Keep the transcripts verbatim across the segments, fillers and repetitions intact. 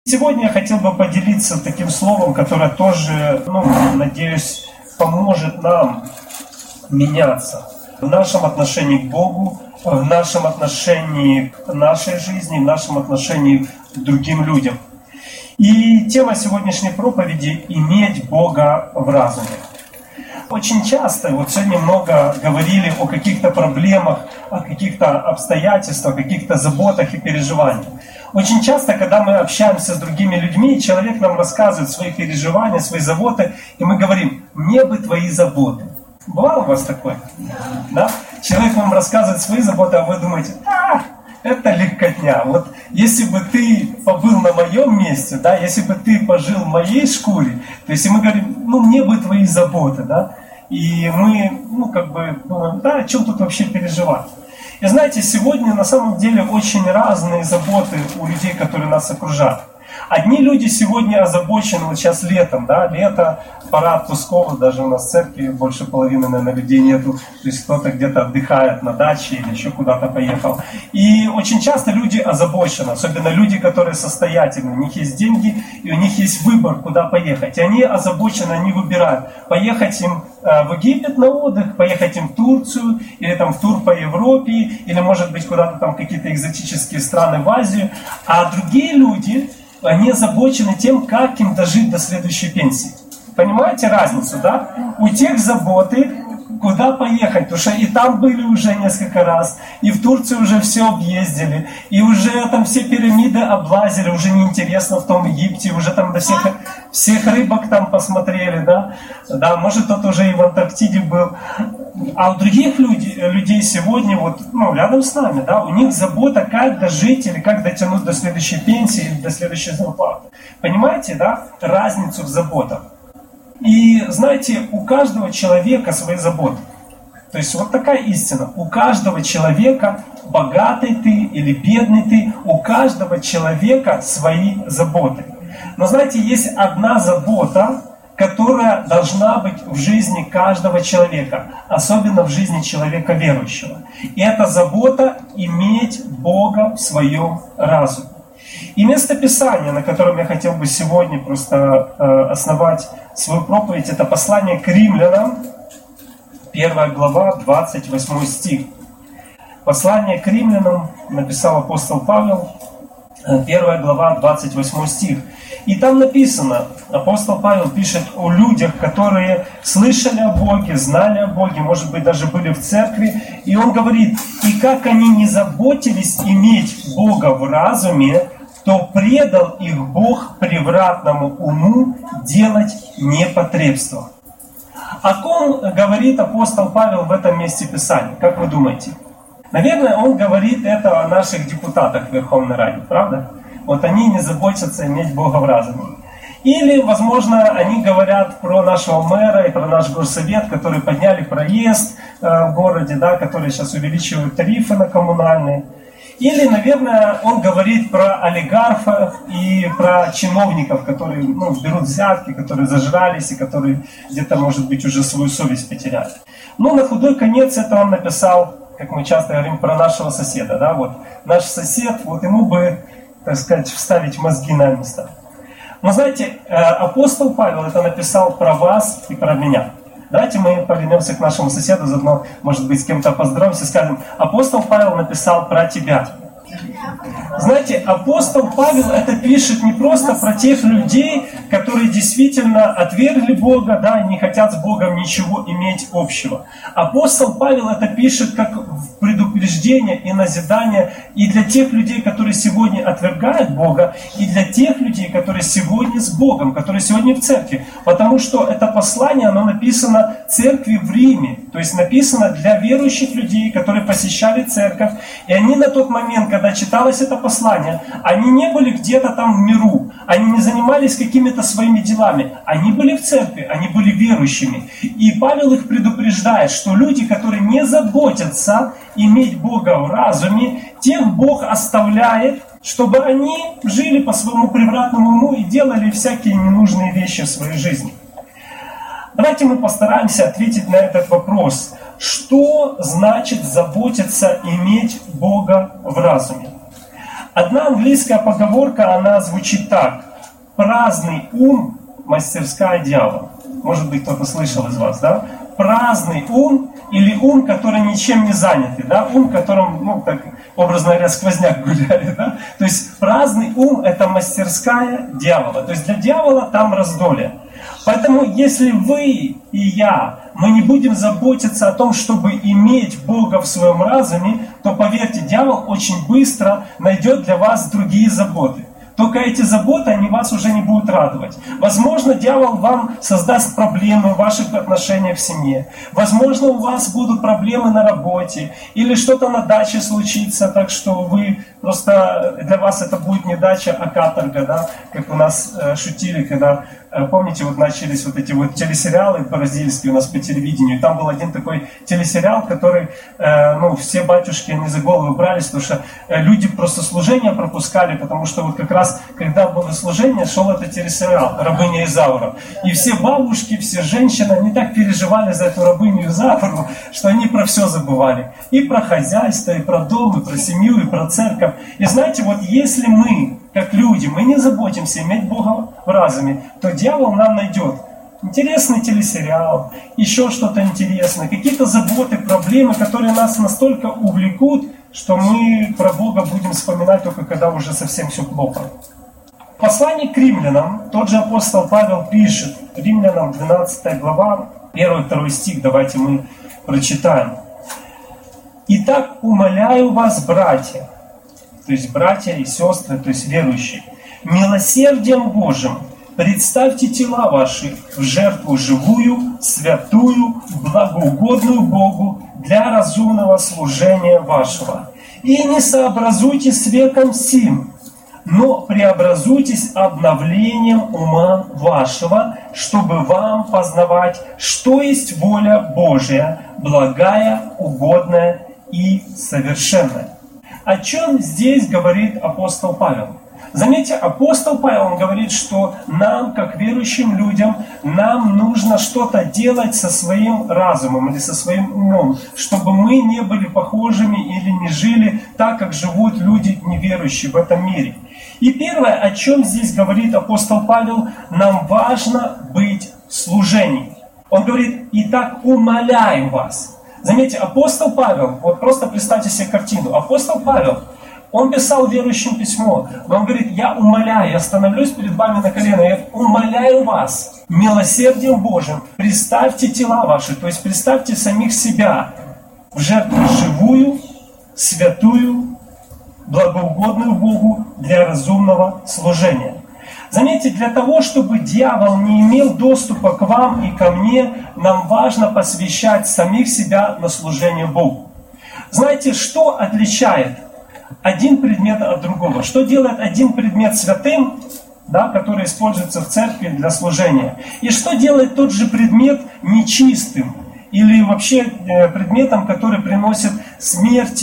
Сегодня я хотел бы поделиться таким словом, которое тоже, ну, надеюсь, поможет нам меняться в нашем отношении к Богу, в нашем отношении к нашей жизни, в нашем отношении к другим людям. И тема сегодняшней проповеди – иметь Бога в разуме. Очень часто, вот сегодня много говорили о каких-то проблемах, о каких-то обстоятельствах, о каких-то заботах и переживаниях. Очень часто, когда мы общаемся с другими людьми, человек нам рассказывает свои переживания, свои заботы, и мы говорим: «Мне бы твои заботы». Бывало у вас такое? Да? Человек вам рассказывает свои заботы, а вы думаете: «А, это легкотня. Вот если бы ты побыл на моем месте, да, если бы ты пожил в моей шкуре», то есть мы говорим: «Ну, мне бы твои заботы», да, и мы, ну, как бы думаем: да, о чем тут вообще переживать? И знаете, сегодня на самом деле очень разные заботы у людей, которые нас окружают. Одни люди сегодня озабочены, вот сейчас летом, да, лето, пора отпусков, даже у нас в церкви больше половины, наверное, людей нету, то есть кто-то где-то отдыхает на даче или еще куда-то поехал. И очень часто люди озабочены, особенно люди, которые состоятельны, у них есть деньги и у них есть выбор, куда поехать. И они озабочены, они выбирают, поехать им в Египет на отдых, поехать им в Турцию, или там в тур по Европе, или может быть куда-то там какие-то экзотические страны в Азию. А другие люди, они озабочены тем, как им дожить до следующей пенсии. Понимаете разницу, да? У тех заботы, куда поехать, потому что и там были уже несколько раз, и в Турции уже все объездили, и уже там все пирамиды облазили, уже неинтересно в том Египте, уже там до всех, всех рыбок там посмотрели, да? Да, может, кто-то уже и в Антарктиде был. А у других людей, людей сегодня, вот, ну, рядом с нами, да, у них забота, как дожить или как дотянуть до следующей пенсии или до следующей зарплаты. Понимаете, да, разницу в заботах? И знаете, у каждого человека свои заботы. То есть вот такая истина. У каждого человека, богатый ты или бедный ты, у каждого человека свои заботы. Но знаете, есть одна забота, которая должна быть в жизни каждого человека, особенно в жизни человека верующего. И это забота иметь Бога в своем разуме. И место Писания, на котором я хотел бы сегодня просто э, основать свою проповедь, это послание к римлянам, первая глава, двадцать восьмой стих. Послание к римлянам написал апостол Павел, первая глава, двадцать восьмой стих. И там написано, апостол Павел пишет о людях, которые слышали о Боге, знали о Боге, может быть, даже были в церкви. И он говорит: и как они не заботились иметь Бога в разуме, то предал их Бог превратному уму делать непотребство. О ком говорит апостол Павел в этом месте Писания? Как вы думаете? Наверное, он говорит это о наших депутатах в Верховной Раде, правда? Вот они не заботятся иметь Бога в разуме. Или, возможно, они говорят про нашего мэра и про наш горсовет, которые подняли проезд э, в городе, да, которые сейчас увеличивают тарифы на коммунальные. Или, наверное, он говорит про олигархов и про чиновников, которые, ну, берут взятки, которые зажрались и которые где-то, может быть, уже свою совесть потеряли. Ну, на худой конец это он написал, как мы часто говорим, про нашего соседа. Да? Вот наш сосед, вот ему бы, так сказать, вставить мозги на место. Но знаете, апостол Павел это написал про вас и про меня. Давайте мы повернемся к нашему соседу, заодно, может быть, с кем-то поздороваемся, скажем: апостол Павел написал про тебя. Знаете, апостол Павел это пишет не просто про тех людей, которые действительно отвергли Бога, да, и не хотят с Богом ничего иметь общего. Апостол Павел это пишет как предупреждение и назидание и для тех людей, которые сегодня отвергают Бога, и для тех людей, которые сегодня с Богом, которые сегодня в церкви. Потому что это послание, оно написано церкви в Риме, то есть написано для верующих людей, которые посещали церковь, и они на тот момент, когда читалось это послание, они не были где-то там в миру, они не занимались какими-то своими делами, они были в церкви, они были верующими. И Павел их предупреждает, что люди, которые не заботятся иметь Бога в разуме, тех Бог оставляет, чтобы они жили по своему превратному уму и делали всякие ненужные вещи в своей жизни. Давайте мы постараемся ответить на этот вопрос. Что значит заботиться, иметь Бога в разуме? Одна английская поговорка, она звучит так. Праздный ум – мастерская дьявола. Может быть, кто-то слышал из вас, да? Праздный ум или ум, который ничем не занятый, да? Ум, которым, ну, так, образно говоря, сквозняк гуляли, да? То есть праздный ум – это мастерская дьявола. То есть для дьявола там раздолье. Поэтому, если вы и я, мы не будем заботиться о том, чтобы иметь Бога в своем разуме, то, поверьте, дьявол очень быстро найдет для вас другие заботы. Только эти заботы, они вас уже не будут радовать. Возможно, дьявол вам создаст проблемы в ваших отношениях в семье. Возможно, у вас будут проблемы на работе. Или что-то на даче случится, так что вы просто, для вас это будет не дача, а каторга, да? Как у нас э, шутили, когда, э, помните, вот начались вот эти вот телесериалы бразильские у нас по телевидению. И там был один такой телесериал, который, э, ну, все батюшки, они за голову брались, потому что э, люди просто служение пропускали, потому что вот как раз когда было служение, шел этот телесериал «Рабыня Изаура». И все бабушки, все женщины, они так переживали за эту рабыню Изауру, что они про все забывали. И про хозяйство, и про дом, и про семью, и про церковь. И знаете, вот если мы, как люди, мы не заботимся иметь Бога в разуме, то дьявол нам найдет интересный телесериал, еще что-то интересное, какие-то заботы, проблемы, которые нас настолько увлекут, что мы про Бога будем вспоминать только когда уже совсем все плохо. В послании к римлянам тот же апостол Павел пишет, римлянам двенадцатая глава, первый-второй стих, давайте мы прочитаем. «Итак, умоляю вас, братья», то есть братья и сестры, то есть верующие, «милосердием Божьим представьте тела ваши в жертву живую, святую, благоугодную Богу для разумного служения вашего. И не сообразуйтесь с веком сим, но преобразуйтесь обновлением ума вашего, чтобы вам познавать, что есть воля Божия, благая, угодная и совершенная». О чем здесь говорит апостол Павел? Заметьте, апостол Павел, он говорит, что нам, как верующим людям, нам нужно что-то делать со своим разумом или со своим умом, чтобы мы не были похожими или не жили так, как живут люди неверующие в этом мире. И первое, о чем здесь говорит апостол Павел, нам важно быть в служении. Он говорит: «Итак, умоляю вас». Заметьте, апостол Павел, вот просто представьте себе картину. Апостол Павел, он писал верующим письмо, но он говорит: «Я умоляю, я становлюсь перед вами на колено, я умоляю вас милосердием Божьим, представьте тела ваши, то есть представьте самих себя в жертву живую, святую, благоугодную Богу для разумного служения». Заметьте, для того, чтобы дьявол не имел доступа к вам и ко мне, нам важно посвящать самих себя на служение Богу. Знаете, что отличает один предмет от другого? Что делает один предмет святым, да, который используется в церкви для служения? И что делает тот же предмет нечистым? Или вообще предметом, который приносит смерть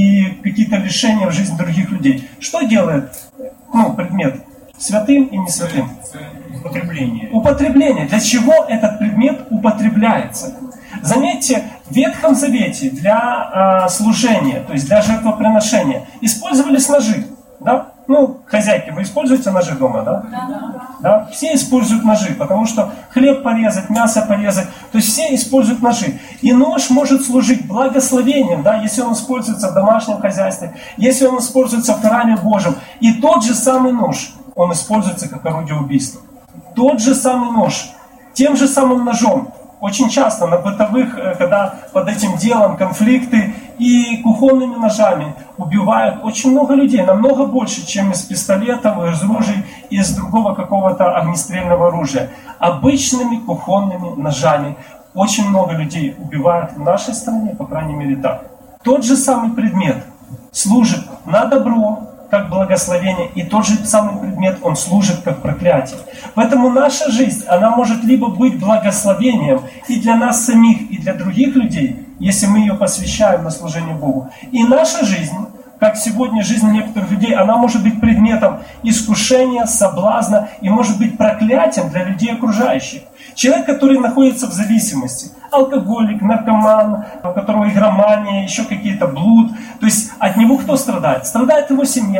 и какие-то лишения в жизнь других людей? Что делает, ну, предмет святым и не святым? Употребление. Употребление. Для чего этот предмет употребляется? Заметьте, в Ветхом Завете для э, служения, то есть для жертвоприношения, использовались ножи. Да? Ну, хозяйки, вы используете ножи дома, да? Да. Да? Все используют ножи, потому что хлеб порезать, мясо порезать, то есть все используют ножи. И нож может служить благословением, да, если он используется в домашнем хозяйстве, если он используется в храме Божьем. И тот же самый нож, он используется как орудие убийства. Тот же самый нож, тем же самым ножом. Очень часто на бытовых, когда под этим делом конфликты, и кухонными ножами убивают очень много людей, намного больше, чем из пистолетов, из ружей, из другого какого-то огнестрельного оружия. Обычными кухонными ножами очень много людей убивают в нашей стране, по крайней мере так. Тот же самый предмет служит на добро, как благословение, и тот же самый предмет, он служит как проклятие. Поэтому наша жизнь, она может либо быть благословением и для нас самих, и для других людей, если мы ее посвящаем на служение Богу. И наша жизнь, как сегодня жизнь некоторых людей, она может быть предметом искушения, соблазна и может быть проклятием для людей окружающих. Человек, который находится в зависимости, алкоголик, наркоман, у которого игромания, еще какие-то блуд, то есть от него кто страдает? Страдает его семья,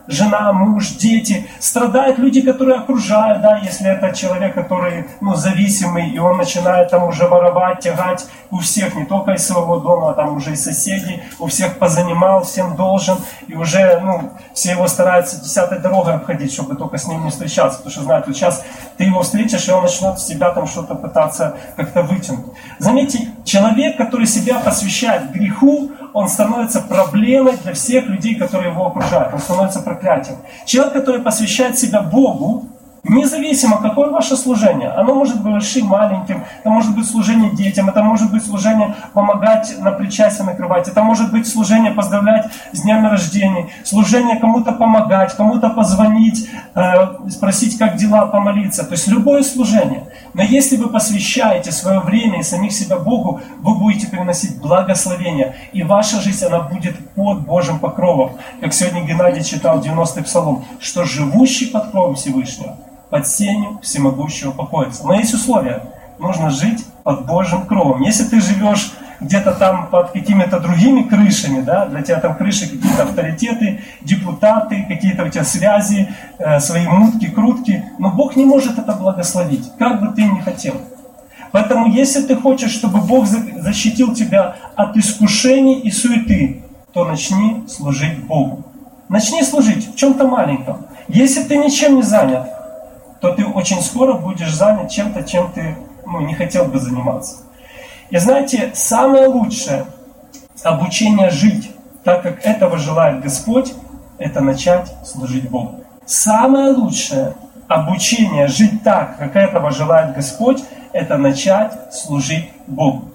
жена, муж, дети, страдают люди, которые окружают, да, если это человек, который, ну, зависимый, и он начинает там уже воровать, тягать у всех, не только из своего дома, а там уже и соседей, у всех позанимал, всем должен, и уже, ну, все его стараются десятой дорогой обходить, чтобы только с ним не встречаться, потому что знают, вот сейчас ты его встретишь, и он начнет с тебя там что-то пытаться как-то вытянуть. Заметьте, человек, который себя посвящает греху, он становится проблемой для всех людей, которые его окружают. Он становится проклятием. Человек, который посвящает себя Богу, независимо, какое ваше служение, оно может быть большим, маленьким, это может быть служение детям, это может быть служение помогать на причастие накрывать, это может быть служение поздравлять с днями рождения, служение кому-то помогать, кому-то позвонить, э, спросить, как дела, помолиться. То есть любое служение. Но если вы посвящаете свое время и самих себя Богу, вы будете приносить благословение. И ваша жизнь, она будет под Божьим покровом. Как сегодня Геннадий читал девяностый псалом, что живущий под кровом Всевышнего, под сенью всемогущего покоится. Но есть условия. Нужно жить под Божьим кровом. Если ты живешь где-то там под какими-то другими крышами, да, для тебя там крыши какие-то авторитеты, депутаты, какие-то у тебя связи, э, свои мутки, крутки, но Бог не может это благословить, как бы ты ни хотел. Поэтому, если ты хочешь, чтобы Бог защитил тебя от искушений и суеты, то начни служить Богу. Начни служить в чем-то маленьком. Если ты ничем не занят, то ты очень скоро будешь занят чем-то, чем ты, ну, не хотел бы заниматься. И знаете, самое лучшее обучение жить так, как этого желает Господь, это начать служить Богу. Самое лучшее обучение жить так, как этого желает Господь, это начать служить Богу.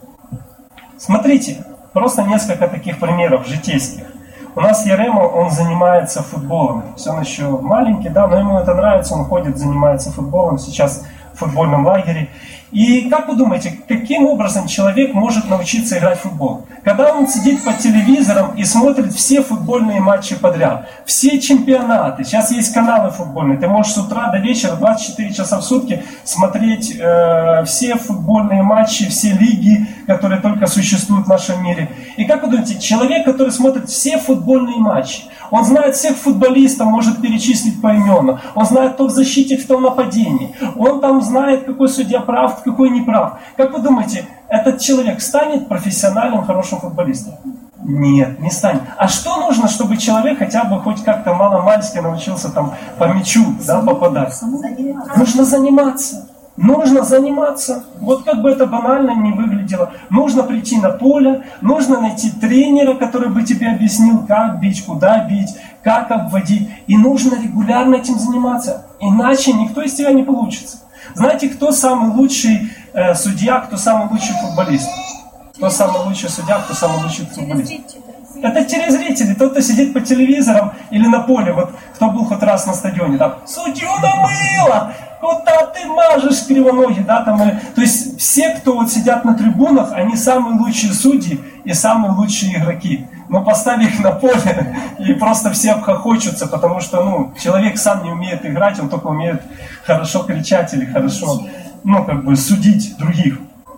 Смотрите, просто несколько таких примеров житейских. У нас Ярема, он занимается футболом. То есть он еще маленький, да, но ему это нравится, он ходит, занимается футболом, сейчас в футбольном лагере. И как вы думаете, каким образом человек может научиться играть в футбол? Когда он сидит по телевизорам и смотрит все футбольные матчи подряд, все чемпионаты, сейчас есть каналы футбольные, ты можешь с утра до вечера, двадцать четыре часа в сутки смотреть э, все футбольные матчи, все лиги, которые только существуют в нашем мире. И как вы думаете, человек, который смотрит все футбольные матчи, он знает всех футболистов, может перечислить поименно, он знает, кто в защите, кто в нападении, он там знает, какой судья прав, какой не прав. Как вы думаете, этот человек станет профессиональным, хорошим футболистом? Нет, не станет. А что нужно, чтобы человек хотя бы хоть как-то мало-мальски научился там по мячу, да, попадать? Нужно заниматься. Нужно заниматься. Вот как бы это банально не выглядело. Нужно прийти на поле, нужно найти тренера, который бы тебе объяснил, как бить, куда бить, как обводить. И нужно регулярно этим заниматься. Иначе никто из тебя не получится. Знаете, кто самый лучший э, судья, кто самый лучший футболист? Кто самый лучший судья, кто самый лучший футболист? Это телезрители, тот, кто сидит по телевизорам или на поле. Вот кто был хоть раз на стадионе, да? Судью намыло! Куда ты мажешь кривоногий, да? Там, и... То есть все, кто вот сидят на трибунах, они самые лучшие судьи и самые лучшие игроки. Но поставь их на поле, и просто все обхохочутся, потому что, ну, человек сам не умеет играть, он только умеет хорошо кричать или хорошо, ну, как бы судить других.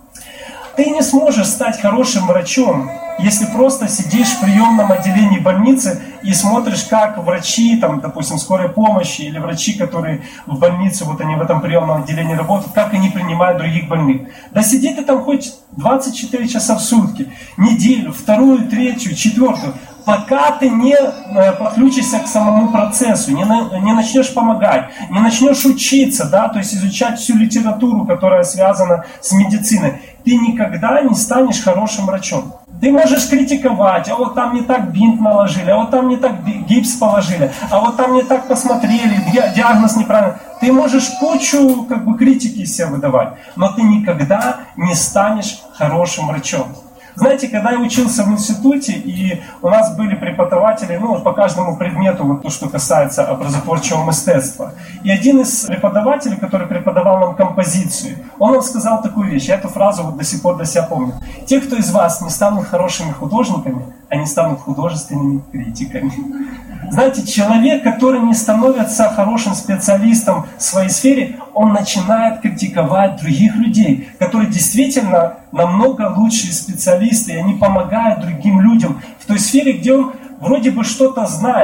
Ты не сможешь стать хорошим врачом, если просто сидишь в приемном отделении больницы и смотришь, как врачи, там, допустим, скорой помощи или врачи, которые в больнице, вот они в этом приемном отделении работают, как они принимают других больных. Да сиди ты там хоть двадцать четыре часа в сутки, неделю, вторую, третью, четвертую, пока ты не подключишься к самому процессу, не, на, не начнешь помогать, не начнешь учиться, да, то есть изучать всю литературу, которая связана с медициной, ты никогда не станешь хорошим врачом. Ты можешь критиковать, а вот там не так бинт наложили, а вот там не так гипс положили, а вот там не так посмотрели, диагноз неправильный. Ты можешь кучу как бы критики из себя выдавать, но ты никогда не станешь хорошим врачом. Знаете, когда я учился в институте, и у нас были преподаватели, ну, по каждому предмету, вот то, что касается образотворчего мастерства. И один из преподавателей, который преподавал нам композицию, он нам сказал такую вещь, я эту фразу вот до сих пор до себя помню. Те, кто из вас не станут хорошими художниками, они станут художественными критиками. Знаете, человек, который не становится хорошим специалистом в своей сфере, он начинает критиковать других людей, которые действительно намного лучшие специалисты, и они помогают другим людям в той сфере, где он вроде бы что-то знает,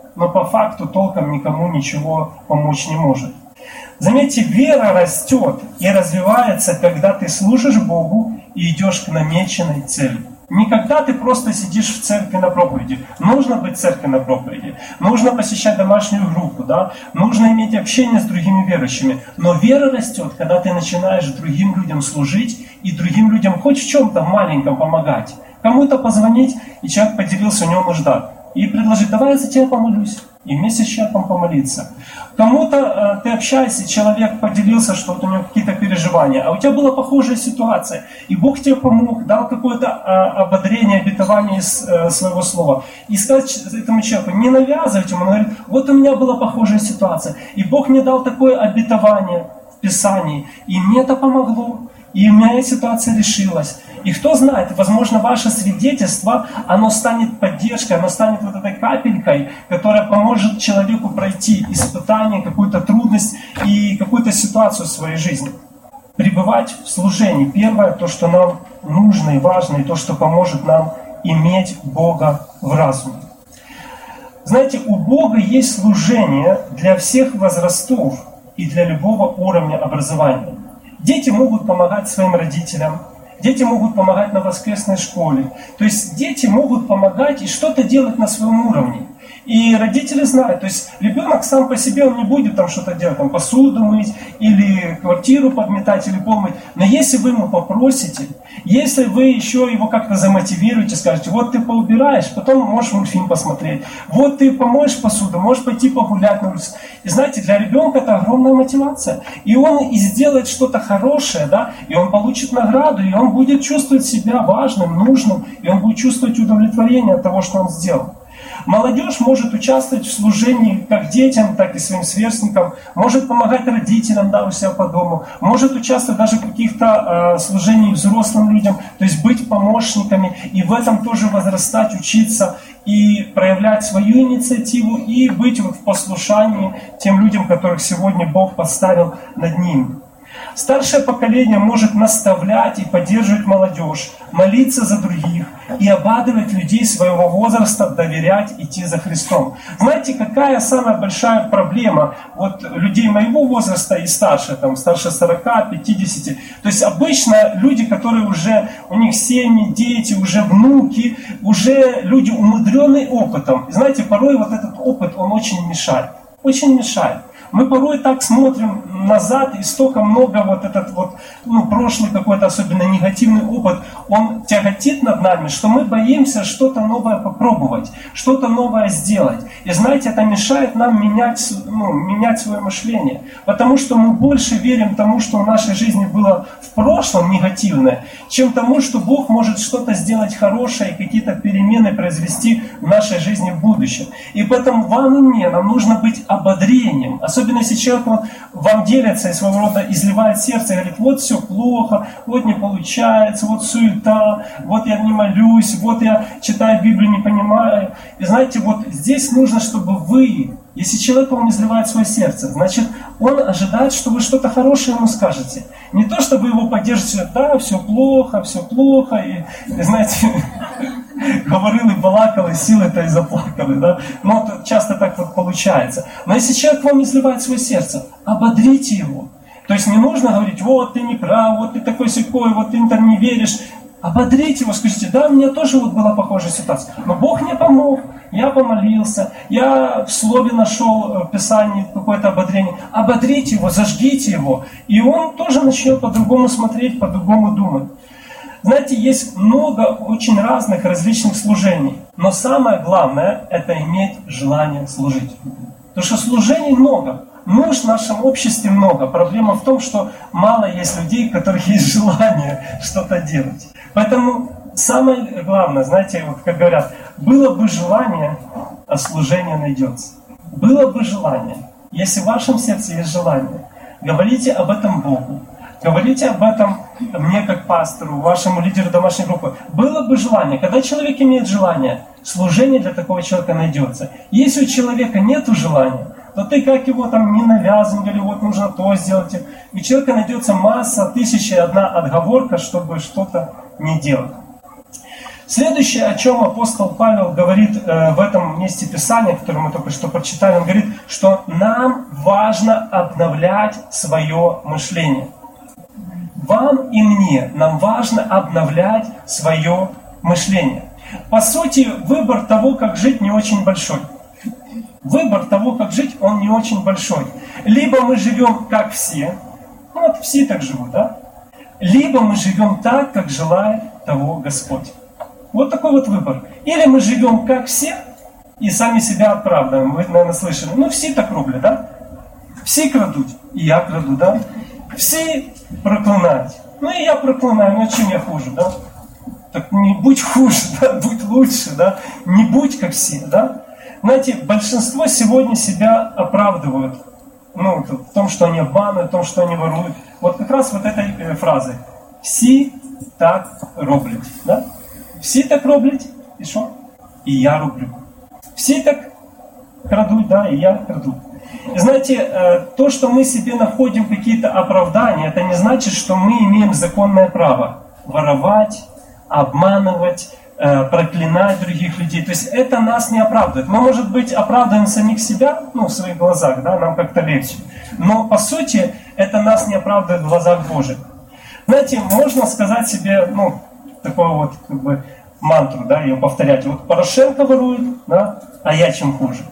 но по факту толком никому ничего помочь не может. Заметьте, вера растет и развивается, когда ты служишь Богу и идешь к намеченной цели. Не когда ты просто сидишь в церкви на проповеди. Нужно быть в церкви на проповеди. Нужно посещать домашнюю группу. Да? Нужно иметь общение с другими верующими. Но вера растет, когда ты начинаешь другим людям служить и другим людям хоть в чем-то маленьком помогать. Кому-то позвонить, и человек поделился, у него нужда. И предложить: давай я за тебя помолюсь. И вместе с человеком помолиться. Кому-то э, ты общаешься, человек поделился, что вот у него какие-то переживания, а у тебя была похожая ситуация, и Бог тебе помог, дал какое-то э, ободрение, обетование из э, своего слова. И сказать этому человеку, не навязывать ему, он говорит: вот у меня была похожая ситуация, и Бог мне дал такое обетование в Писании, и мне это помогло. И у меня ситуация решилась. И кто знает, возможно, ваше свидетельство, оно станет поддержкой, оно станет вот этой капелькой, которая поможет человеку пройти испытание, какую-то трудность и какую-то ситуацию в своей жизни. Пребывать в служении. Первое, то, что нам нужно и важно, и то, что поможет нам иметь Бога в разуме. Знаете, у Бога есть служение для всех возрастов и для любого уровня образования. Дети могут помогать своим родителям, дети могут помогать на воскресной школе. То есть дети могут помогать и что-то делать на своем уровне. И родители знают, то есть ребенок сам по себе, он не будет там что-то делать, там посуду мыть, или квартиру подметать, или пол мыть. Но если вы ему попросите, если вы еще его как-то замотивируете, скажете: вот ты поубираешь, потом можешь мультфильм посмотреть, вот ты помоешь посуду, можешь пойти погулять на улице. И знаете, для ребенка это огромная мотивация. И он и сделает что-то хорошее, да, и он получит награду, и он будет чувствовать себя важным, нужным, и он будет чувствовать удовлетворение от того, что он сделал. Молодежь может участвовать в служении как детям, так и своим сверстникам, может помогать родителям, да, у себя по дому, может участвовать даже в каких-то э, служениях взрослым людям, то есть быть помощниками, и в этом тоже возрастать, учиться и проявлять свою инициативу, и быть вот в послушании тем людям, которых сегодня Бог поставил над ними. Старшее поколение может наставлять и поддерживать молодежь, молиться за других и обрадовать людей своего возраста, доверять, идти за Христом. Знаете, какая самая большая проблема вот людей моего возраста и старше, там, старше сорока, пятидесяти? То есть обычно люди, которые уже, у них семьи, дети, уже внуки, уже люди, умудренные опытом. И знаете, порой вот этот опыт, он очень мешает. Очень мешает. Мы порой так смотрим назад, и столько много вот этот вот, ну, прошлый какой-то особенно негативный опыт, он тяготит над нами, что мы боимся что-то новое попробовать, что-то новое сделать. И знаете, это мешает нам менять, ну, менять свое мышление, потому что мы больше верим тому, что в нашей жизни было в прошлом негативное, чем тому, что Бог может что-то сделать хорошее и какие-то перемены произвести в нашей жизни в будущем. И поэтому вам и мне, нам нужно быть ободрением, особенно если человек вот, вам делится и своего рода изливает сердце и говорит: вот все плохо, вот не получается, вот суета, вот я не молюсь, вот я читаю Библию, не понимаю. И знаете, вот здесь нужно, чтобы вы, если человек вам изливает свое сердце, значит, он ожидает, что вы что-то хорошее ему скажете. Не то, чтобы его поддержите: да, все плохо, все плохо, и, и знаете, говорил и балакал, и силы-то и заплакал, да? Но часто так вот получается. Но если человек вам изливает свое сердце, ободрите его. То есть не нужно говорить: вот ты не прав, вот ты такой-сякой, вот ты там не веришь. Ободрите его, скажите: да, у меня тоже вот была похожая ситуация, но Бог мне помог, я помолился, я в слове нашел в Писании какое-то ободрение. Ободрите его, зажгите его, и он тоже начнет по-другому смотреть, по-другому думать. Знаете, есть много очень разных различных служений, но самое главное – это иметь желание служить. Потому что служений много, нужд в нашем обществе много. Проблема в том, что мало есть людей, у которых есть желание что-то делать. Поэтому самое главное, знаете, вот как говорят, было бы желание, а служение найдется. Было бы желание. Если в вашем сердце есть желание, говорите об этом Богу. Говорите об этом мне как пастору, вашему лидеру домашней группы. Было бы желание. Когда человек имеет желание, служение для такого человека найдется. Если у человека нет желания, то ты как его там не навязывай, или вот нужно то сделать. У человека найдется масса, тысяча и одна отговорка, чтобы что-то не делать. Следующее, о чем апостол Павел говорит э, в этом месте Писания, которое мы только что прочитали, он говорит, что нам важно обновлять свое мышление. Вам и мне, нам важно обновлять свое мышление. По сути, выбор того, как жить, не очень большой. Выбор того, как жить, он не очень большой. Либо мы живем как все, ну вот все так живут, да? Либо мы живем так, как желает того Господь. Вот такой вот выбор. Или мы живем как все и сами себя оправдываем. Вы, наверное, слышали. Ну, все так роблять, да? Все крадут, и я краду, да? Все проклинают. Ну, и я проклинаю, ну, чем я хуже, да? Так не будь хуже, да? Будь лучше, да? Не будь как все, да? Знаете, большинство сегодня себя оправдывают. Ну, в том, что они обманывают, в том, что они воруют. Вот как раз вот этой э, фразой. Все так роблять, да? Все так роблять, и что? И я роблю. Все так крадут, да, и я краду. И знаете, то, что мы себе находим какие-то оправдания, это не значит, что мы имеем законное право воровать, обманывать, проклинать других людей. То есть это нас не оправдывает. Мы, может быть, оправдываем самих себя, ну, в своих глазах, да, нам как-то легче. Но, по сути, это нас не оправдывает в глазах Божьих. Знаете, можно сказать себе, ну, такую вот, как бы, мантру, да, ее повторять. Вот Порошенко ворует, да, а я чем хуже.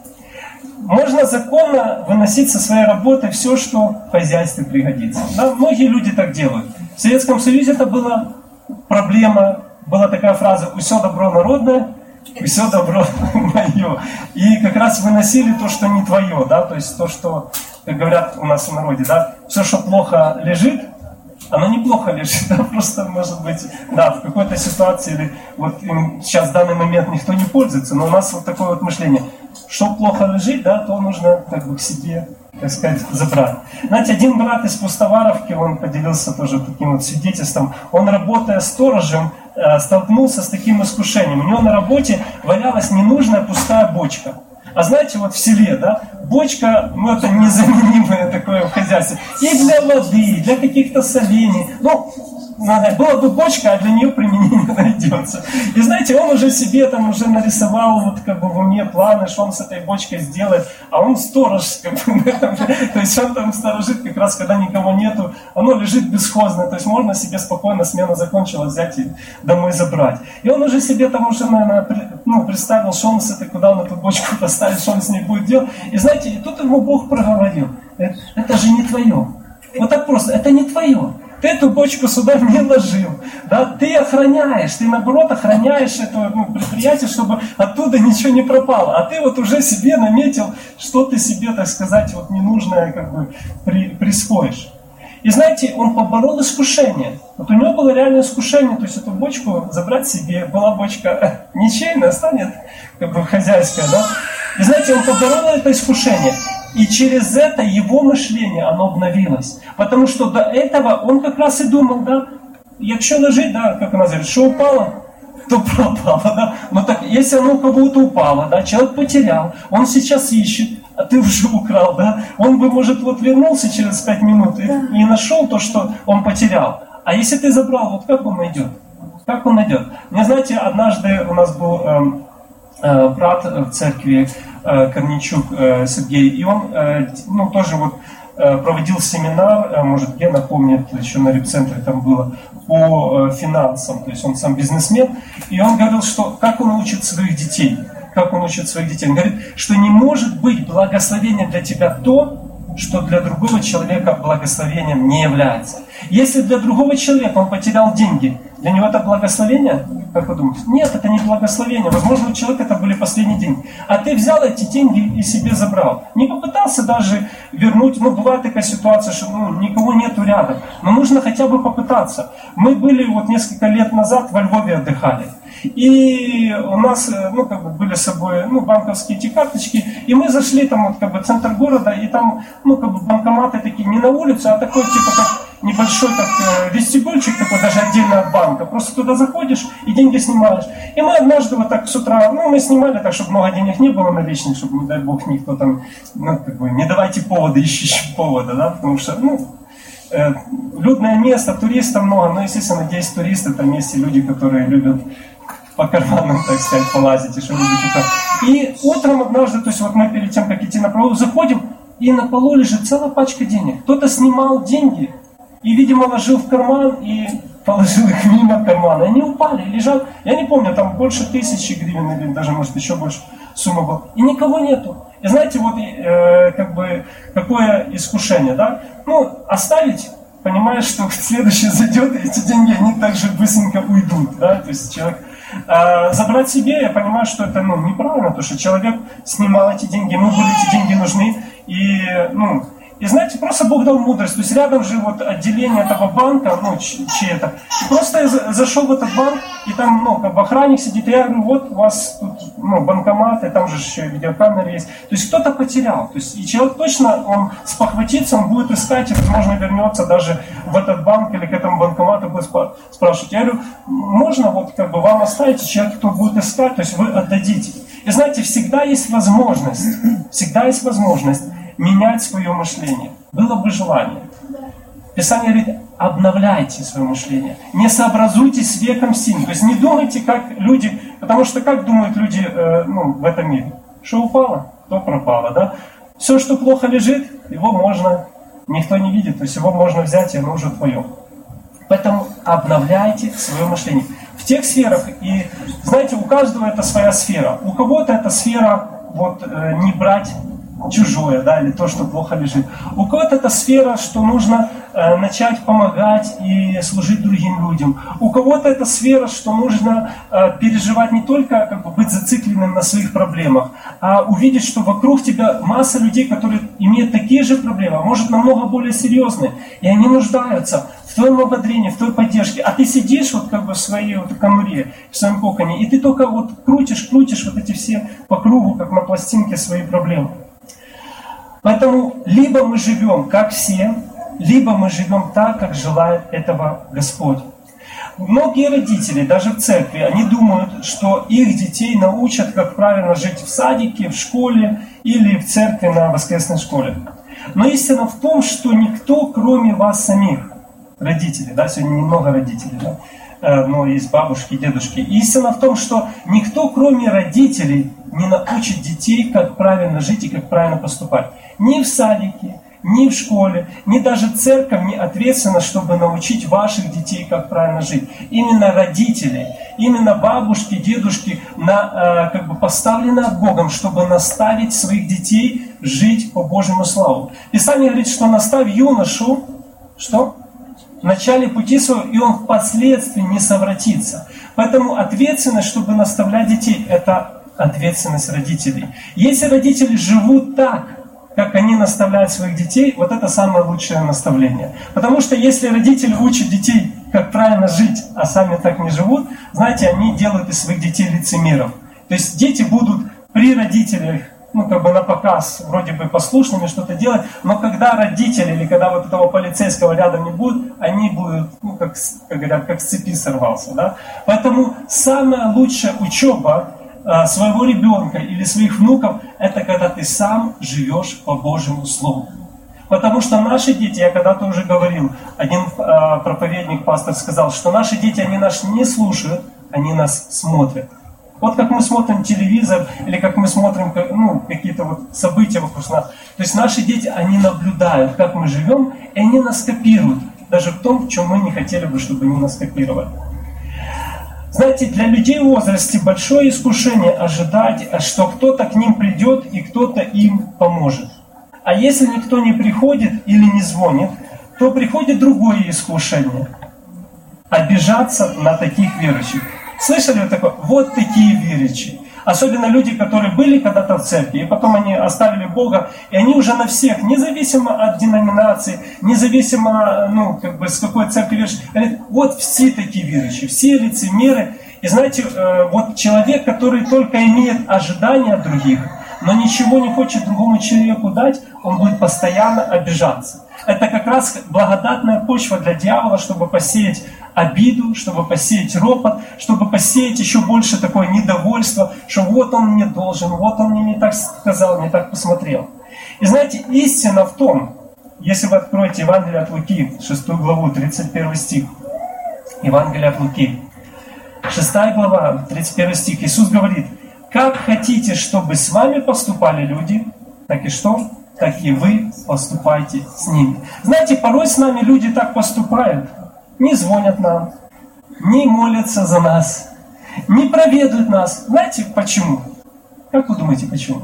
Можно законно выносить со своей работы все, что в хозяйстве пригодится. Да? Многие люди так делают. В Советском Союзе это была проблема, была такая фраза «Усё добро народное, усё добро мое». И как раз выносили то, что не твое, да, то есть то, что, как говорят у нас в народе, да, все, что плохо лежит, оно неплохо лежит, да, просто, может быть, да, в какой-то ситуации, или вот им сейчас в данный момент никто не пользуется, но у нас вот такое вот мышление, что плохо лежит, да, то нужно как бы к себе, так сказать, забрать. Знаете, один брат из Пустоваровки, он поделился тоже таким вот свидетельством, он, работая сторожем, столкнулся с таким искушением. У него на работе валялась ненужная пустая бочка. А знаете, вот в селе, да, бочка, ну, это незаменимое такое в хозяйстве. И для воды, и для каких-то солений. Ну, надо, была бы бочка, а для нее применение найдется. И знаете, он уже себе там уже нарисовал вот как бы в уме планы, что он с этой бочкой сделает. А он сторож, как бы, то есть он там сторожит как раз, когда никого нету. Оно лежит бесхозно, то есть можно себе спокойно, смена закончилась, взять и домой забрать. И он уже себе там уже, наверное, ну, представил, что он с этой, куда он эту бочку поставит, что он с ней будет делать. И знаете, и тут ему Бог проговорил, это же не твое. Вот так просто, это не твое. Ты эту бочку сюда не ложил. Да? Ты охраняешь, ты наоборот охраняешь это, ну, предприятие, чтобы оттуда ничего не пропало. А ты вот уже себе наметил, что ты себе, так сказать, вот ненужное как бы при, присвоишь. И знаете, он поборол искушение. Вот у него было реальное искушение, то есть эту бочку забрать себе. Была бочка ничейная, станет как бы хозяйская, да? И знаете, он поборол это искушение. И через это его мышление, оно обновилось. Потому что до этого он как раз и думал, да, якщо лежить, да, как у нас говорит, что упало, то пропало, да. Но так, если оно у кого-то упало, да, человек потерял, он сейчас ищет, а ты уже украл, да. Он бы, может, вот вернулся через пять минут и, и нашел то, что он потерял. А если ты забрал, вот как он найдет? Как он найдет? Мне, знаете, однажды у нас был эм, э, брат в церкви, Корничук Сергей, и он, ну, тоже вот проводил семинар, может, Гена помнит, еще на репцентре там было, по финансам, то есть он сам бизнесмен, и он говорил, что как он учит своих детей, как он учит своих детей, он говорит, что не может быть благословение для тебя то, что для другого человека благословением не является. Если для другого человека он потерял деньги, для него это благословение? Как вы думаете? Нет, это не благословение. Возможно, у человека это были последние деньги. А ты взял эти деньги и себе забрал. Не попытался даже вернуть. Ну, бывает такая ситуация, что ну, никого нету рядом. Но нужно хотя бы попытаться. Мы были вот несколько лет назад во Львове отдыхали. И у нас, ну, как бы были с собой, ну, банковские эти карточки. И мы зашли там, вот, как бы, в центр города, и там, ну, как бы, банкоматы такие не на улице, а такой, типа, как небольшой, как э, вестибюльчик такой, даже отдельно от банка. Просто туда заходишь и деньги снимаешь. И мы однажды вот так с утра, ну, мы снимали так, чтобы много денег не было наличных, чтобы, не дай бог, никто там, ну, как бы, не давайте повода, ищите повода, да, потому что, ну, э, людное место, туристов много, но, естественно, где есть туристы, там есть и люди, которые любят по карманам, так сказать, полазить и что-нибудь украсть. И утром однажды, то есть вот мы перед тем, как идти на прогулку, заходим, и на полу лежит целая пачка денег. Кто-то снимал деньги и, видимо, ложил в карман и положил их мимо кармана. И они упали, лежат, я не помню, там больше тысячи гривен или даже, может, еще больше сумма была. И никого нету. И знаете, вот э, как бы какое искушение, да? Ну, оставить, понимаешь, что следующий зайдет, и эти деньги, они так же быстренько уйдут, да? То есть человек... А забрать себе, я понимаю, что это ну, неправильно, потому что человек снимал эти деньги, ему были эти деньги нужны, и, ну, и знаете, просто Бог дал мудрость, то есть рядом же вот отделение этого банка, ну, чье-то, и просто я зашел в этот банк, и там, ну, как бы охранник сидит, и я говорю, вот у вас тут, ну, банкомат, и там же еще видеокамера есть, то есть кто-то потерял, то есть и человек точно, он спохватится, он будет искать, и, возможно, вернется даже в этот банк или к этому банкомату, будет спрашивать. Я говорю, можно вот как бы вам оставить, человек, кто будет искать, то есть вы отдадите. И знаете, всегда есть возможность, всегда есть возможность менять свое мышление. Было бы желание. Писание говорит, обновляйте свое мышление. Не сообразуйтесь с веком сим. То есть не думайте, как люди, потому что как думают люди э, ну, в этом мире? Что упало, то пропало. Да? Все, что плохо лежит, его можно, никто не видит, то есть его можно взять, и оно уже твое. Поэтому обновляйте свое мышление. В тех сферах, и знаете, у каждого это своя сфера. У кого-то эта сфера вот, э, не брать чужое, да, или то, что плохо лежит. У кого-то это сфера, что нужно э, начать помогать и служить другим людям. У кого-то это сфера, что нужно э, переживать не только как бы, быть зацикленным на своих проблемах, а увидеть, что вокруг тебя масса людей, которые имеют такие же проблемы, а может намного более серьезные, и они нуждаются в твоем ободрении, в твоей поддержке, а ты сидишь вот как бы в своей вот конуре, в своем коконе, и ты только вот крутишь, крутишь вот эти все по кругу, как на пластинке, свои проблемы. Поэтому либо мы живем как все, либо мы живем так, как желает этого Господь. Многие родители, даже в церкви, они думают, что их детей научат, как правильно жить в садике, в школе или в церкви на воскресной школе. Но истина в том, что никто, кроме вас самих, родителей, да, сегодня немного родителей, да, но есть бабушки, дедушки. Истина в том, что никто, кроме родителей, не научит детей, как правильно жить и как правильно поступать. Ни в садике, ни в школе, ни даже церковь не ответственна, чтобы научить ваших детей, как правильно жить. Именно родители, именно бабушки, дедушки на, э, как бы поставлены от Богом, чтобы наставить своих детей жить по Божьему славу. Писание говорит, что наставь юношу, что? В начале пути своего, и он впоследствии не совратится. Поэтому ответственность, чтобы наставлять детей, это ответственность родителей. Если родители живут так, как они наставляют своих детей, вот это самое лучшее наставление. Потому что если родители учат детей, как правильно жить, а сами так не живут, знаете, они делают из своих детей лицемеров. То есть дети будут при родителях, ну, как бы на показ, вроде бы послушными что-то делать, но когда родители или когда вот этого полицейского рядом не будет, они будут, ну, как, как говорят, как с цепи сорвался, да. Поэтому самая лучшая учеба э, своего ребенка или своих внуков, это когда ты сам живешь по Божьему Слову. Потому что наши дети, я когда-то уже говорил, один э, проповедник, пастор сказал, что наши дети, они нас не слушают, они нас смотрят. Вот как мы смотрим телевизор, или как мы смотрим ну, какие-то вот события вокруг нас. То есть наши дети, они наблюдают, как мы живем, и они нас копируют. Даже в том, в чем мы не хотели бы, чтобы они нас копировали. Знаете, для людей в возрасте большое искушение ожидать, что кто-то к ним придет и кто-то им поможет. А если никто не приходит или не звонит, то приходит другое искушение. Обижаться на таких верующих. Слышали вы такое? Вот такие верующие. Особенно люди, которые были когда-то в церкви, и потом они оставили Бога, и они уже на всех, независимо от деноминации, независимо, ну, как бы, с какой церкви верующие, говорят, вот все такие верующие, все лицемеры. И знаете, вот человек, который только имеет ожидания от других, но ничего не хочет другому человеку дать, он будет постоянно обижаться. Это как раз благодатная почва для дьявола, чтобы посеять обиду, чтобы посеять ропот, чтобы посеять еще больше такое недовольство, что вот он мне должен, вот он мне не так сказал, не так посмотрел. И знаете, истина в том, если вы откроете Евангелие от Луки, шестую главу, тридцать первый стих, Евангелие от Луки, шестая глава, тридцать первый стих. Иисус говорит: «Как хотите, чтобы с вами поступали люди, так и что? Так и вы поступайте с ними». Знаете, порой с нами люди так поступают. Не звонят нам, не молятся за нас, не проведают нас. Знаете почему? Как вы думаете, почему?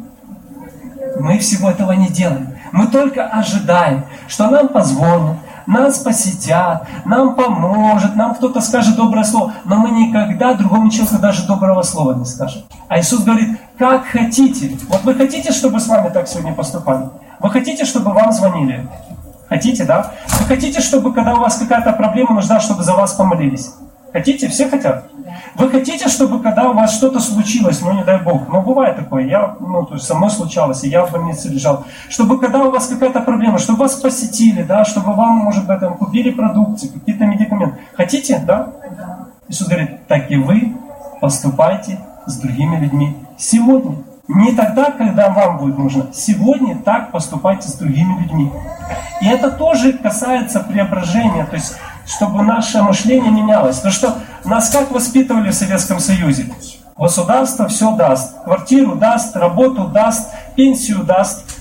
Мы всего этого не делаем. Мы только ожидаем, что нам позвонят, нас посетят, нам поможет, нам кто-то скажет доброе слово. Но мы никогда другому человеку даже доброго слова не скажем. А Иисус говорит: как хотите. Вот вы хотите, чтобы с вами так сегодня поступали? Вы хотите, чтобы вам звонили? Хотите, да? Вы хотите, чтобы когда у вас какая-то проблема, нужна, чтобы за вас помолились? Хотите? Все хотят? Вы хотите, чтобы когда у вас что-то случилось, ну не дай Бог, ну бывает такое, я, ну то есть со мной случалось, и я в больнице лежал, чтобы когда у вас какая-то проблема, чтобы вас посетили, да, чтобы вам, может быть, там, купили продукты, какие-то медикаменты. Хотите, да? Иисус говорит: так и вы поступайте с другими людьми сегодня. Не тогда, когда вам будет нужно. Сегодня так поступайте с другими людьми. И это тоже касается преображения, то есть чтобы наше мышление менялось. Потому что нас как воспитывали в Советском Союзе? Государство все даст. Квартиру даст, работу даст, пенсию даст.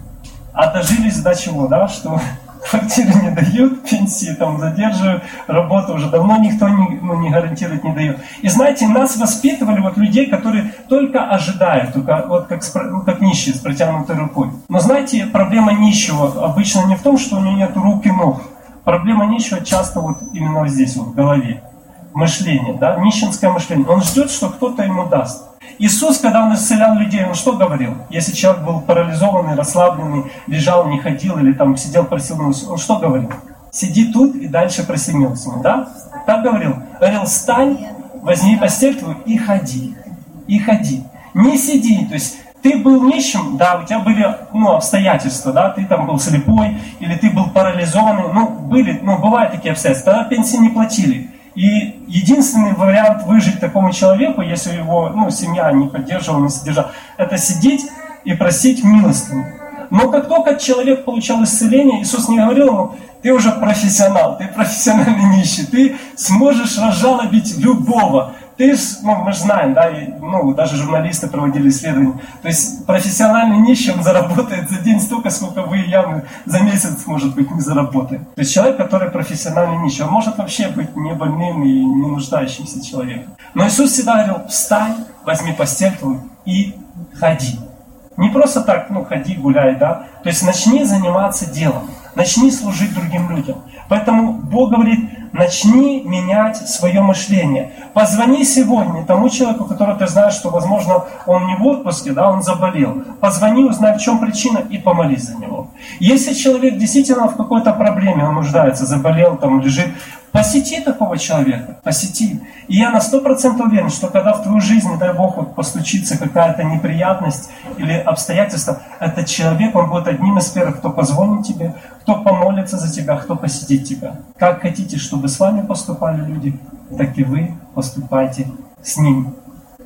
А дожились до чего, да? Что квартиры не дают, пенсии там задерживают, работу уже давно никто не, ну, не гарантирует, не дает. И знаете, нас воспитывали вот людей, которые только ожидают, только, вот как, ну, как нищие с протянутой рукой. Но знаете, проблема нищего обычно не в том, что у него нет рук и ног. Проблема нищего часто вот именно вот здесь, вот в голове. Мышление, да, нищенское мышление. Он ждет, что кто-то ему даст. Иисус, когда Он исцелял людей, Он что говорил? Если человек был парализованный, расслабленный, лежал, не ходил, или там сидел, просил милости, Он что говорил? Сиди тут и дальше проси милости, да? Так говорил. Говорил: встань, возьми постель твою и ходи. И ходи. Не сиди, то есть ты был нищим, да, у тебя были, ну, обстоятельства, да, ты там был слепой, или ты был парализованный, ну, были, ну, бывают такие обстоятельства, тогда пенсии не платили. И единственный вариант выжить такому человеку, если его, ну, семья не поддерживала, не содержала, это сидеть и просить милостыню. Но как только человек получал исцеление, Иисус не говорил ему: ты уже профессионал, ты профессиональный нищий, ты сможешь разжалобить любого. Ты ж, ну, мы же знаем, да, и, ну, даже журналисты проводили исследования. То есть профессиональный нищий, он заработает за день столько, сколько вы и я за месяц, может быть, не заработаем. То есть человек, который профессиональный нищий, он может вообще быть не больным и не нуждающимся человеком. Но Иисус всегда говорил: встань, возьми постель твою и ходи. Не просто так, ну, ходи, гуляй, да. То есть начни заниматься делом, начни служить другим людям. Поэтому Бог говорит: начни менять свое мышление. Позвони сегодня тому человеку, которого ты знаешь, что, возможно, он не в отпуске, да, он заболел. Позвони, узнай, в чем причина, и помолись за него. Если человек действительно в какой-то проблеме, он нуждается, заболел, там, лежит, посети такого человека, посети. И я на сто процентов уверен, что когда в твою жизнь, не дай Бог, вот постучится какая-то неприятность или обстоятельство, этот человек, он будет одним из первых, кто позвонит тебе, кто помолится за тебя, кто посетит тебя. Как хотите, чтобы с вами поступали люди, так и вы поступайте с ними.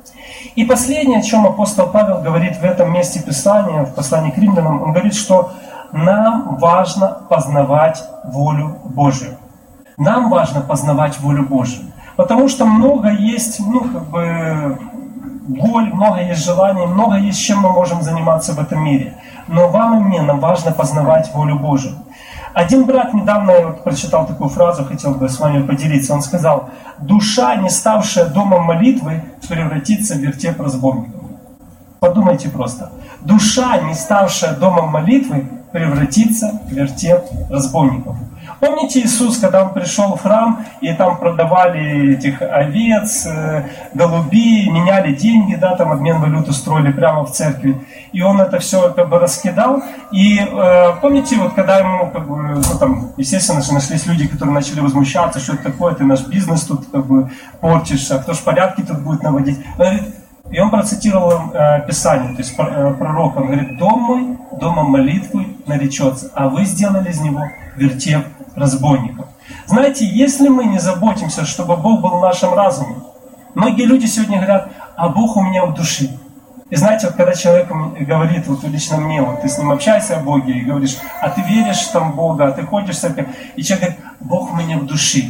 И последнее, о чем апостол Павел говорит в этом месте Писания, в послании к римлянам, он говорит, что нам важно познавать волю Божию. Нам важно познавать волю Божию. Потому что много есть, ну, как бы, боль, много есть желаний, много есть, чем мы можем заниматься в этом мире. Но вам и мне, нам важно познавать волю Божию. Один брат недавно, я вот прочитал такую фразу, хотел бы с вами поделиться. Он сказал: душа, не ставшая домом молитвы, превратится в вертеп разбойников. Подумайте просто. Душа, не ставшая домом молитвы, превратится в вертеп разбойников. Помните Иисус, когда Он пришел в храм, и там продавали этих овец, голубей, меняли деньги, да, там обмен валют устроили прямо в церкви. И Он это все как бы раскидал. И э, помните, вот когда ему, как бы, ну там, естественно, нашлись люди, которые начали возмущаться, что это такое, ты наш бизнес тут как бы портишь, а кто ж порядки тут будет наводить. Он говорит, и он процитировал э, Писание, то есть э, пророк, он говорит: дом мой, домом молитвы наречется, а вы сделали из него вертеп разбойников. Знаете, если мы не заботимся, чтобы Бог был в нашем разуме, многие люди сегодня говорят: а Бог у меня в душе. И знаете, вот когда человек говорит, вот лично мне, вот ты с ним общаешься о Боге и говоришь: а ты веришь там в Бога, а ты ходишь в церковь, и человек говорит: Бог у меня в душе.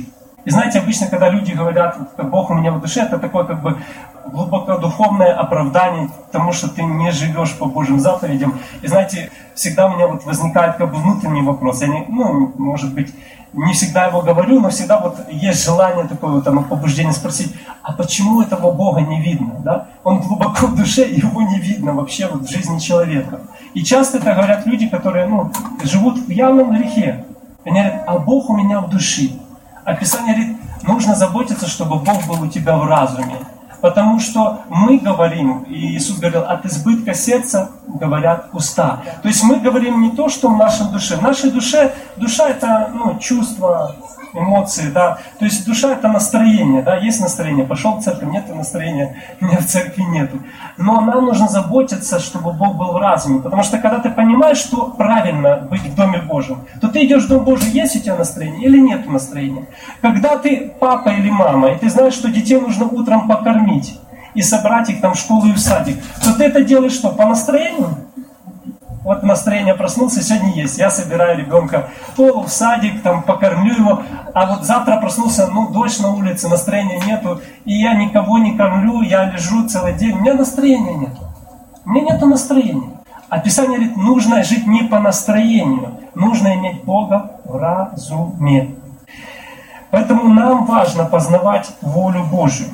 И знаете, обычно, когда люди говорят, Бог у меня в душе, это такое как бы глубоко духовное оправдание тому, что ты не живешь по Божьим заповедям. И знаете, всегда у меня вот возникает как бы внутренний вопрос. Я не, ну, может быть, не всегда его говорю, но всегда вот есть желание такое вот, там, побуждение спросить, а почему этого Бога не видно? Да? Он глубоко в душе, и его не видно вообще вот в жизни человека. И часто это говорят люди, которые ну, живут в явном грехе. Они говорят, а Бог у меня в душе. А Писание говорит, нужно заботиться, чтобы Бог был у тебя в разуме. Потому что мы говорим, и Иисус говорил, от избытка сердца говорят уста. То есть мы говорим не то, что в нашей душе. В нашей душе, душа это ну, чувства, эмоции, да. То есть душа это настроение, да. Есть настроение, пошел в церковь, нет настроения, меня в церкви нету. Но нам нужно заботиться, чтобы Бог был в разуме. Потому что когда ты понимаешь, что правильно быть в Доме Божьем, то ты идешь в Дом Божий, есть у тебя настроение или нет настроения. Когда ты папа или мама, и ты знаешь, что детей нужно утром покормить и собрать их там в школу и в садик, то ты это делаешь что, по настроению? Вот настроение проснулся, сегодня есть. Я собираю ребенка в школу, в садик, там, покормлю его. А вот завтра проснулся, ну, дождь на улице, настроения нету. И я никого не кормлю, я лежу целый день. У меня настроения нету. У меня нету настроения. А Писание говорит, нужно жить не по настроению. Нужно иметь Бога в разуме. Поэтому нам важно познавать волю Божию.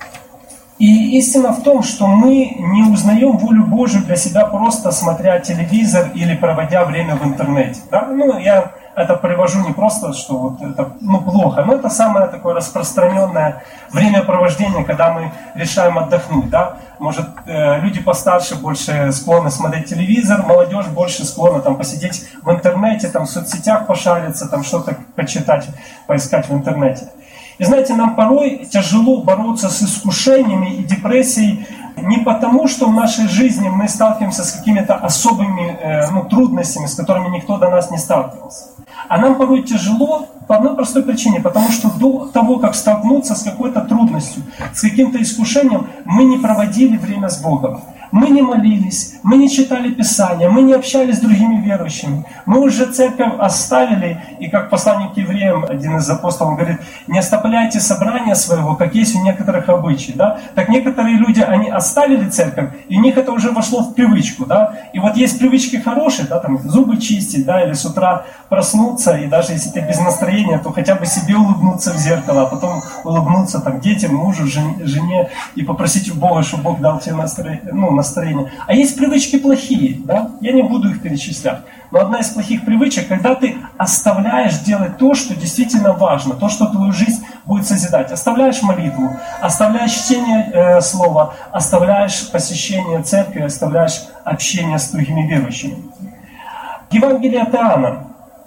И истина в том, что мы не узнаем волю Божию для себя просто смотря телевизор или проводя время в интернете. Да? Ну, я это привожу не просто, что вот это ну, плохо, но это самое такое распространенное времяпровождение, когда мы решаем отдохнуть. Да? Может, э, люди постарше больше склонны смотреть телевизор, молодежь больше склонна там, посидеть в интернете, там, в соцсетях пошариться, там, что-то почитать, поискать в интернете. И знаете, нам порой тяжело бороться с искушениями и депрессией не потому, что в нашей жизни мы сталкиваемся с какими-то особыми э, ну, трудностями, с которыми никто до нас не сталкивался. А нам порой тяжело по одной простой причине, потому что до того, как столкнуться с какой-то трудностью, с каким-то искушением, мы не проводили время с Богом. Мы не молились, мы не читали Писания, мы не общались с другими верующими. Мы уже церковь оставили, и как посланник к евреям, один из апостолов говорит, не оставляйте собрания своего, как есть у некоторых обычаев. Да? Так некоторые люди, они оставили церковь, и у них это уже вошло в привычку. Да? И вот есть привычки хорошие, да, там, зубы чистить, да, или с утра проснуться, и даже если ты без настроения, то хотя бы себе улыбнуться в зеркало, а потом улыбнуться там, детям, мужу, жене, и попросить у Бога, чтобы Бог дал тебе настроение. Ну, настроение. А есть привычки плохие, да? Я не буду их перечислять. Но одна из плохих привычек, когда ты оставляешь делать то, что действительно важно, то, что твою жизнь будет созидать. Оставляешь молитву, оставляешь чтение э, слова, оставляешь посещение церкви, оставляешь общение с другими верующими. Евангелие от Иоанна,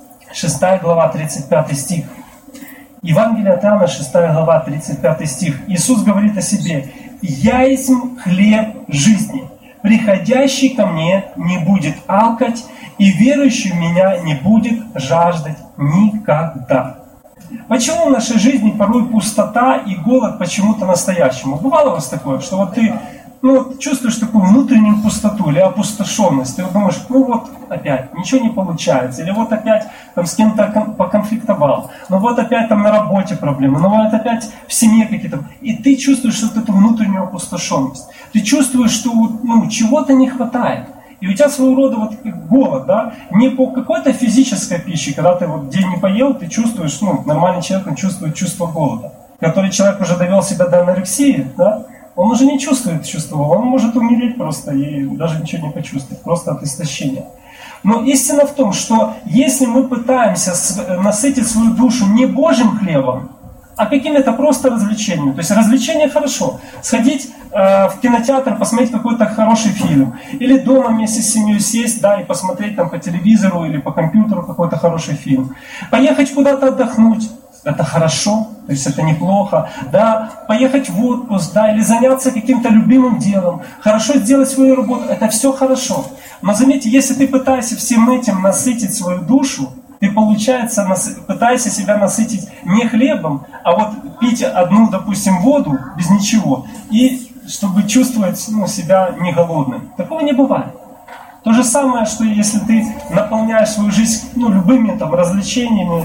шестая глава, тридцать пятый стих. Евангелие от Иоанна, шестая глава, тридцать пятый стих. Иисус говорит о себе: «Я есть хлеб жизни. Приходящий ко мне не будет алкать, и верующий в меня не будет жаждать никогда». Почему в нашей жизни порой пустота и голод почему-то настоящему? Бывало у вас такое, что вот ты ну, чувствуешь такую внутреннюю пустоту или опустошенность. Ты вот думаешь, ну вот опять, ничего не получается. Или вот опять там с кем-то поконфликтовал. Ну вот опять там на работе проблемы. Ну вот опять в семье какие-то. И ты чувствуешь вот эту внутреннюю опустошенность. Ты чувствуешь, что ну, чего-то не хватает. И у тебя своего рода вот голод, да, не по какой-то физической пище, когда ты вот день не поел, ты чувствуешь, ну, нормальный человек, он чувствует чувство голода. Который человек уже довел себя до анорексии, да, он уже не чувствует чувства, он может умереть просто и даже ничего не почувствовать, просто от истощения. Но истина в том, что если мы пытаемся насытить свою душу не Божьим хлебом, а какими-то просто развлечениями. То есть развлечения хорошо. Сходить э, в кинотеатр, посмотреть какой-то хороший фильм. Или дома вместе с семьей сесть, да, и посмотреть там по телевизору или по компьютеру какой-то хороший фильм. Поехать куда-то отдохнуть. Это хорошо, то есть это неплохо, да, поехать в отпуск, да, или заняться каким-то любимым делом, хорошо сделать свою работу, это все хорошо. Но заметьте, если ты пытаешься всем этим насытить свою душу, ты, получается, нас, пытаешься себя насытить не хлебом, а вот пить одну, допустим, воду без ничего, и чтобы чувствовать ну, себя не голодным. Такого не бывает. То же самое, что если ты наполняешь свою жизнь ну, любыми там, развлечениями,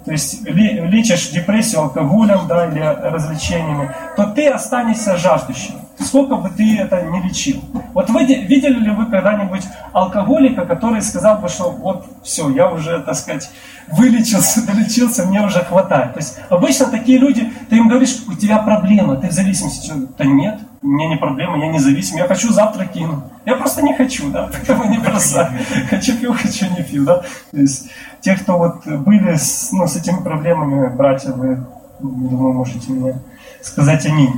то есть лечишь депрессию алкоголем, да, или развлечениями, то ты останешься жаждущим, сколько бы ты это ни лечил. Вот вы видели ли вы когда-нибудь алкоголика, который сказал бы, что вот все, я уже, так сказать, вылечился, долечился, мне уже хватает. То есть обычно такие люди, ты им говоришь, у тебя проблема, ты в зависимости. Да нет, у меня не проблема, я не зависим, я хочу завтра кину. Я просто не хочу, да, поэтому не бросаю. Хочу пью, хочу не пью, да. То есть те, кто вот были с, ну, с этими проблемами, братья, вы, думаю, можете мне сказать аминь.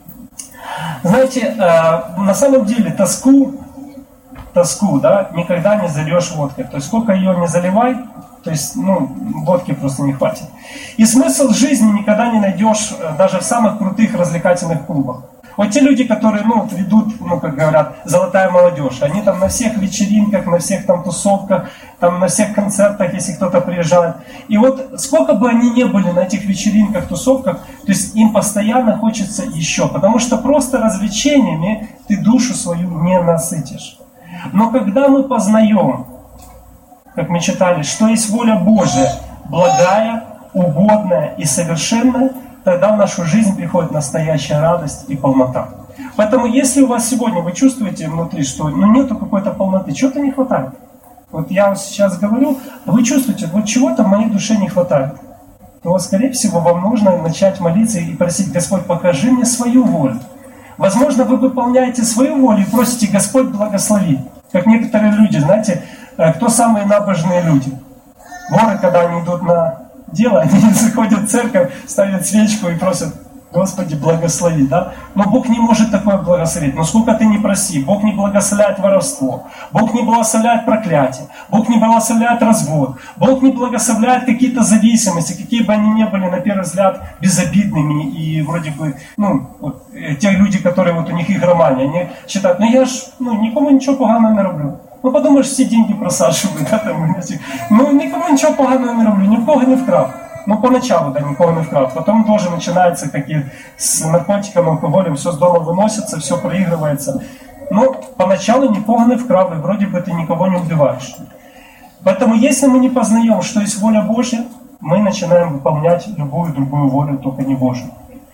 Знаете, э, на самом деле тоску, тоску, да, никогда не зальешь водкой. То есть сколько ее не заливай, то есть, ну, водки просто не хватит. И смысл жизни никогда не найдешь э, даже в самых крутых развлекательных клубах. Вот те люди, которые, ну, ведут, ну, как говорят, золотая молодежь, они там на всех вечеринках, на всех там тусовках, там на всех концертах, если кто-то приезжает. И вот сколько бы они ни были на этих вечеринках, тусовках, то есть им постоянно хочется еще, потому что просто развлечениями ты душу свою не насытишь. Но когда мы познаем, как мы читали, что есть воля Божия, благая, угодная и совершенная, тогда в нашу жизнь приходит настоящая радость и полнота. Поэтому, если у вас сегодня вы чувствуете внутри, что ну, нету какой-то полноты, чего-то не хватает. Вот я вам сейчас говорю, вы чувствуете, вот чего-то в моей душе не хватает. То, скорее всего, вам нужно начать молиться и просить: Господь, покажи мне свою волю. Возможно, вы выполняете свою волю и просите: Господь, благослови. Как некоторые люди, знаете, кто самые набожные люди? Воры, когда они идут на дело, они заходят в церковь, ставят свечку и просят: Господи, благослови, да? Но Бог не может такое благословить. Но сколько ты ни проси, Бог не благословляет воровство, Бог не благословляет проклятие, Бог не благословляет развод, Бог не благословляет какие-то зависимости, какие бы они ни были, на первый взгляд, безобидными и вроде бы, ну, вот, те люди, которые вот у них игромания, они считают: ну я ж, ну, никому ничего поганого не роблю. Ну, подумаешь, все деньги просаживают, да, там, ну, никому ничего поганого не роблю, ни в кого не вкрал. Ну, поначалу, да, никого не вкрал. Потом тоже начинается, как и с наркотиком, алкоголем, все с дома выносится, все проигрывается. Но поначалу никого не вкрал, и вроде бы ты никого не убиваешь. Поэтому, если мы не познаем, что есть воля Божья, мы начинаем выполнять любую другую волю, только не Божию.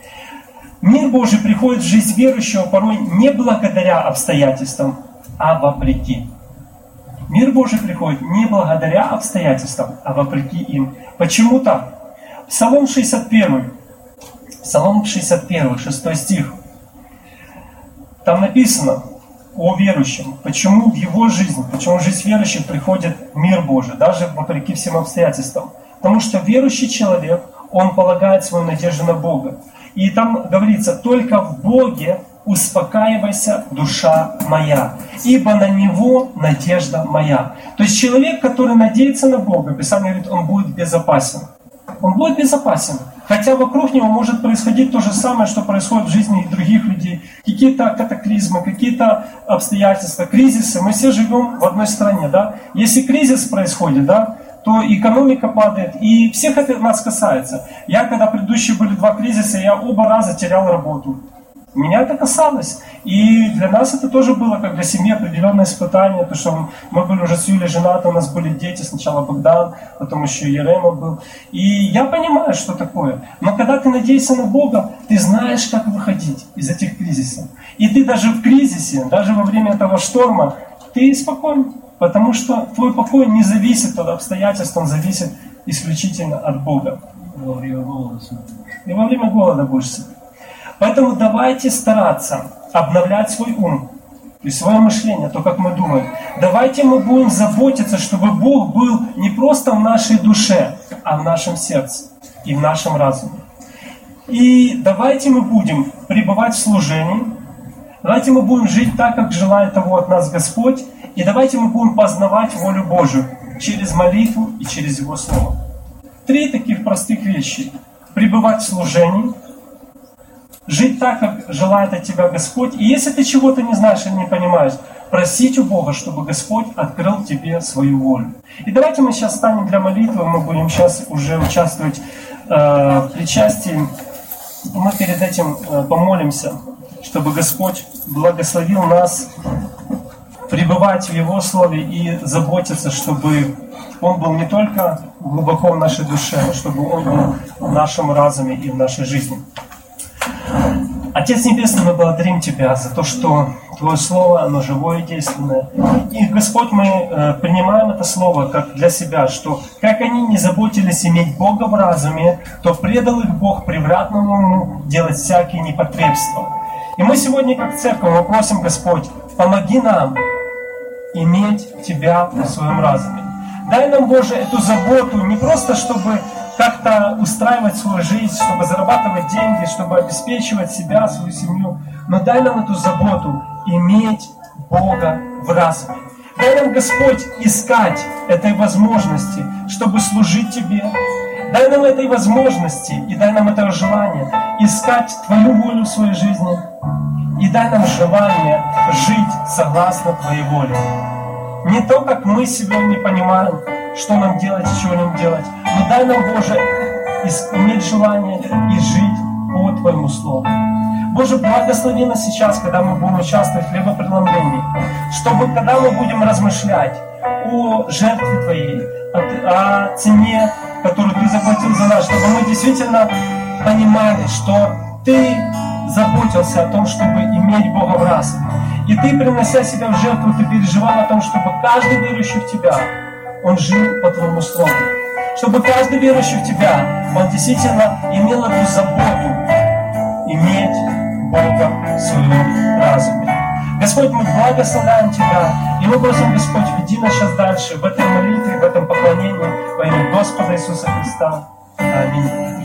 Мир Божий приходит в жизнь верующего порой не благодаря обстоятельствам, а вопреки. Мир Божий приходит не благодаря обстоятельствам, а вопреки им. Почему так? Псалом шестьдесят один, Псалом шестьдесят один, шестой стих. Там написано о верующем, почему в его жизнь, почему в жизнь верующих приходит мир Божий, даже вопреки всем обстоятельствам. Потому что верующий человек, он полагает свою надежду на Бога. И там говорится: только в Боге успокаивайся, душа моя, ибо на Него надежда моя. То есть человек, который надеется на Бога, Писание говорит, он будет безопасен. Он будет безопасен. Хотя вокруг него может происходить то же самое, что происходит в жизни и других людей. Какие-то катаклизмы, какие-то обстоятельства, кризисы. Мы все живем в одной стране, да? Если кризис происходит, да, то экономика падает, и всех это нас касается. Я, когда предыдущие были два кризиса, я оба раза терял работу. Меня это касалось. И для нас это тоже было, как для семьи, определенное испытание, потому что мы были уже с Юлей женаты, у нас были дети, сначала Богдан, потом еще Ерема был. И я понимаю, что такое. Но когда ты надеешься на Бога, ты знаешь, как выходить из этих кризисов. И ты даже в кризисе, даже во время этого шторма, ты спокоен, потому что твой покой не зависит от обстоятельств, он зависит исключительно от Бога. Во время голода. И во время голода будешь сидеть. Поэтому давайте стараться обновлять свой ум, то есть свое мышление, то, как мы думаем. Давайте мы будем заботиться, чтобы Бог был не просто в нашей душе, а в нашем сердце и в нашем разуме. И давайте мы будем пребывать в служении, давайте мы будем жить так, как желает того от нас Господь, и давайте мы будем познавать волю Божию через молитву и через Его Слово. Три таких простых вещи. Пребывать в служении, жить так, как желает от тебя Господь. И если ты чего-то не знаешь или не понимаешь, просить у Бога, чтобы Господь открыл тебе свою волю. И давайте мы сейчас станем для молитвы, мы будем сейчас уже участвовать э, в причастии. И мы перед этим э, помолимся, чтобы Господь благословил нас пребывать в Его Слове и заботиться, чтобы Он был не только глубоко в нашей душе, но чтобы Он был в нашем разуме и в нашей жизни. Отец Небесный, мы благодарим Тебя за то, что Твое Слово, оно живое и действенное. И, Господь, мы э, принимаем это Слово как для себя, что как они не заботились иметь Бога в разуме, то предал их Бог превратному уму делать всякие непотребства. И мы сегодня, как церковь, мы просим, Господь, помоги нам иметь Тебя в своем разуме. Дай нам, Боже, эту заботу не просто, чтобы как-то устраивать свою жизнь, чтобы зарабатывать деньги, чтобы обеспечивать себя, свою семью, но дай нам эту заботу иметь Бога в разуме. Дай нам, Господь, искать этой возможности, чтобы служить Тебе. Дай нам этой возможности и дай нам это желание искать Твою волю в своей жизни. И дай нам желание жить согласно Твоей воле. Не то, как мы себя не понимаем, что нам делать и чего нам делать, но дай нам, Боже, иметь желание и жить по Твоему Слову. Боже, благослови нас сейчас, когда мы будем участвовать в хлебопреломлении, чтобы, когда мы будем размышлять о жертве Твоей, о, о цене, которую Ты заплатил за нас, чтобы мы действительно понимали, что Ты заботился о том, чтобы иметь Бога в разуме. И Ты, принося себя в жертву, Ты переживал о том, чтобы каждый верующий в Тебя, он жил по Твоему Слову. Чтобы каждый верующий в Тебя, он действительно имел эту заботу иметь Бога в своем разуме. Господь, мы благословляем Тебя, и мы просим, Господь, веди нас сейчас дальше в этой молитве, в этом поклонении во имя Господа Иисуса Христа. Аминь.